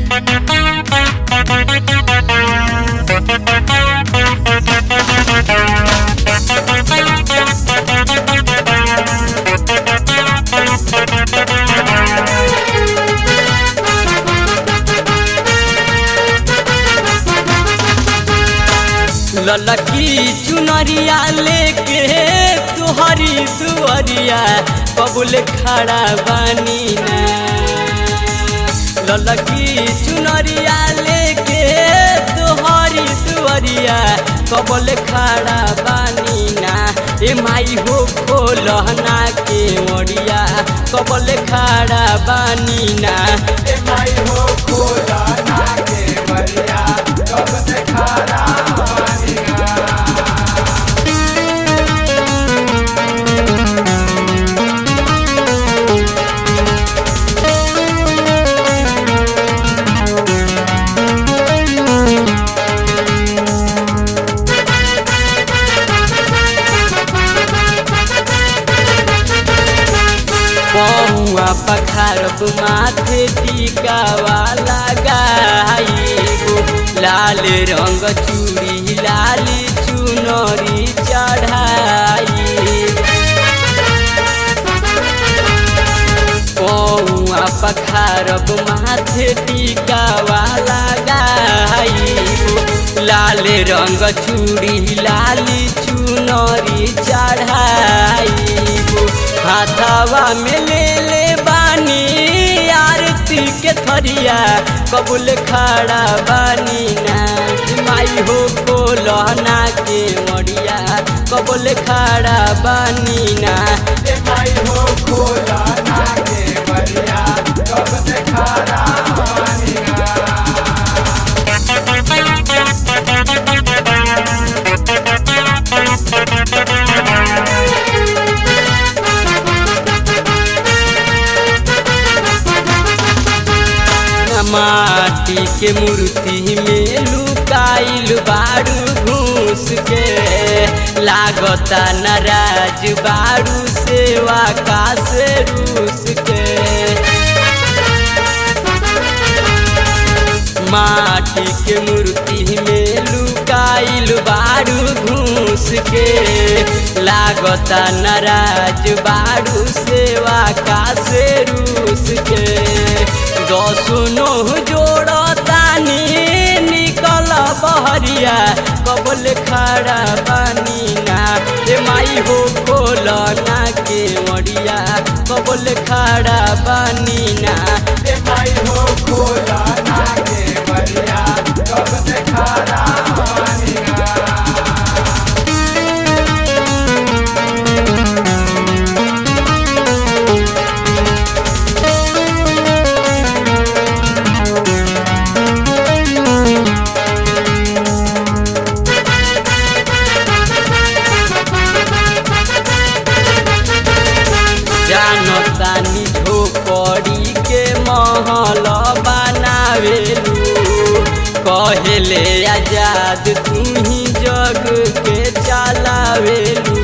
ललकी चुनरिया लेके तुहरी दुअरिया कबूल खड़ा बानी ना। ललकी चुनरिया लेके तुहरी दुअरिया कबूल खड़ा बानी ना। ए माई हो खोलना के मोरिया कबूल खड़ा बानी ना। ए माई हो खोलना के मोरिया कबूल खड़ा पहुआ पखारब माथे टीका वाला गाइबो। लाल रंग चूड़ी लाल चुनरी चढ़ाई। पहुआ पखारब माथे टीका वाला गाइबो। लाल रंग चूड़ी लाल चुनरी चढ़ाई। हाथावा में ले बानी आरती के थरिया कबूल खड़ा बानी ना। माई हो खोलना के मोरिया कबूल खड़ा बानी ना। ए माई हो खोलना के मोरिया कबूल खड़ा बानी ना। माटी के मूर्ति में लुकाइल बारू घूस के। लागता नाराज बारू सेवा का से रूस के। माटी के मूर्ति में लुकाइल बारू घूस के। लागता नाराज बारू सेवा का से रूस के। दसनो जोड़तानी निकल बहरिया कबूल खड़ा बानी ना। ए माई हो खोलना के मोरिया कबूल खड़ा बानी ना। ए माई हो खोलना के मोरिया कबूल खड़ा बानी ना। जानतानी झोपड़ी के महल बनावेलू। कहेले आजाद तू ही जग के चलावेलू।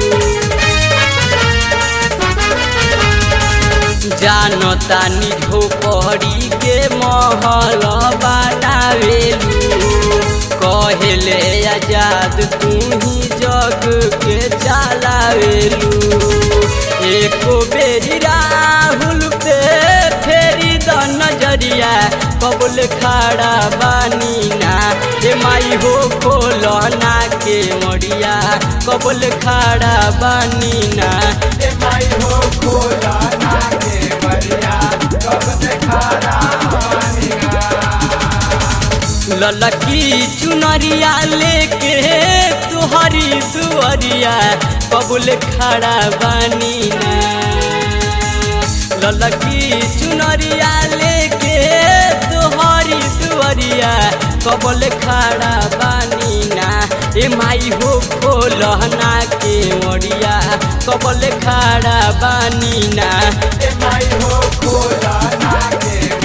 जानतानी झोपड़ी के महल बनावेलू। कहेले आजाद तू ही जग के चलावेलू। एको बेरी राहुल पे फेरी द नजरिया कबूल खड़ा बानी ना। ए माई हो खोलना के मोरिया कबूल खड़ा बानी ना। ए माई हो खोलना के मोरिया कबूल खड़ा बानी ना। ललकी चुनरिया लेके तुहरी दुअरिया कबूल खड़ा बानी ना। ललकी चुनरिया लेके तुहरी दुअरिया कबूल खड़ा बानी ना। ए माई हो खोलना के मोरिया कबूल खड़ा बानी ना। ए माई हो खोलना के